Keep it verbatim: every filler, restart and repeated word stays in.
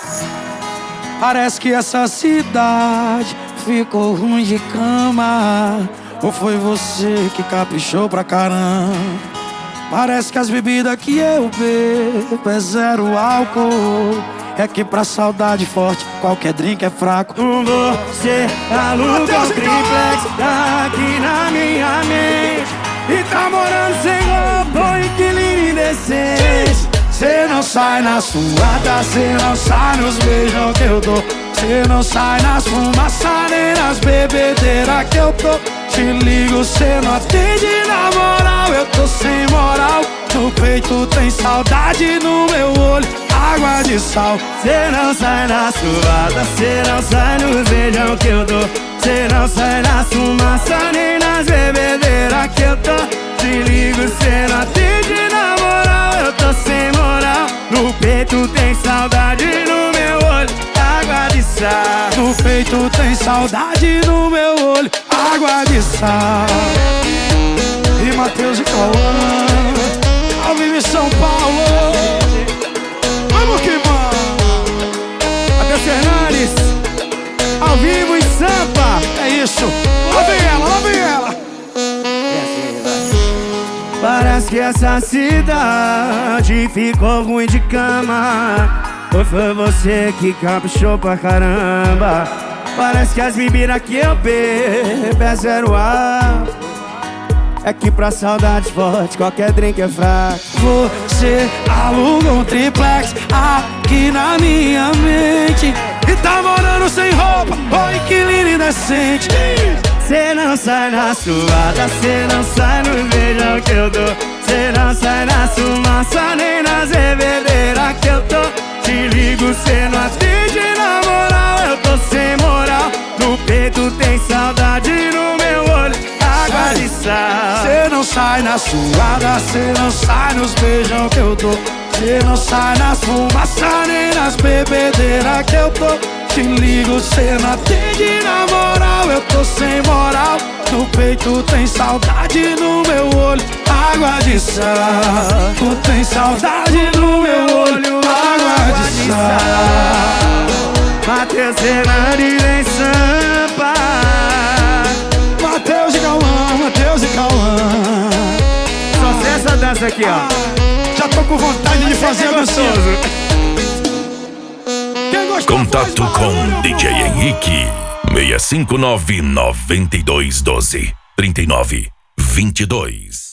Parece que essa cidade ficou ruim de cama. Ou foi você que caprichou pra caramba? Parece que as bebidas que eu bebo é zero álcool. É que pra saudade forte qualquer drink é fraco. Você aluga um triplex aqui na minha mente e tá morando sem roupa, inquilino indecente. Cê não sai na suada, cê não sai nos beijão que eu dou. Cê não sai nas fumaças nem nas bebedeiras que eu tô. Te ligo, cê não atende na moral, eu tô sem moral. No peito tem saudade, no meu olho água de sal. Cê não sai na suada, cê não sai nos beijão que eu dou. Cê não sai na fumaça nem nas bebedeiras que eu tô. Te ligo, cê não atende na moral, eu tô sem moral. No peito tem saudade, no meu olho água de sal. No peito tem saudade, no meu olho água de sal. E Matheus e Cauã, ao vivo em São Paulo. Vamos que vamos. Matheus Fernandes, ao vivo em Sampa. É isso, lá vem ela, lá vem ela. Parece que essa cidade ficou ruim de cama. Ou foi você que caprichou pra caramba? Parece que as bebidas que eu bebo é zero álcool. É que pra saudade forte qualquer drink é fraco. Você aluga um triplex aqui na minha mente e tá morando sem roupa, ô inquilino indecente. Cê não sai na suada, cê não sai no beijão que eu dou. Cê não sai na fumaça nem nas bebedeiras que eu tô. Te ligo, cê não atende na moral, eu tô sem moral. No peito tem saudade, no meu olho água de sal. Cê não sai na suada, cê não sai nos beijão que eu dou. Cê não sai nas fumaças nem nas bebedeiras que eu tô. Te ligo, cê não atende na moral, eu tô sem moral. No peito tem saudade, no meu olho água de sal. Tu tem saudade, no meu olho água de sal. Matheus Fernandes em Sampa. Matheus e Cauã, Matheus e Cauã. Só sei essa dança aqui, ó. Já tô com vontade de fazer a dança. Contato com D J Henrique seis cinco nove, nove dois um dois, três nove dois dois.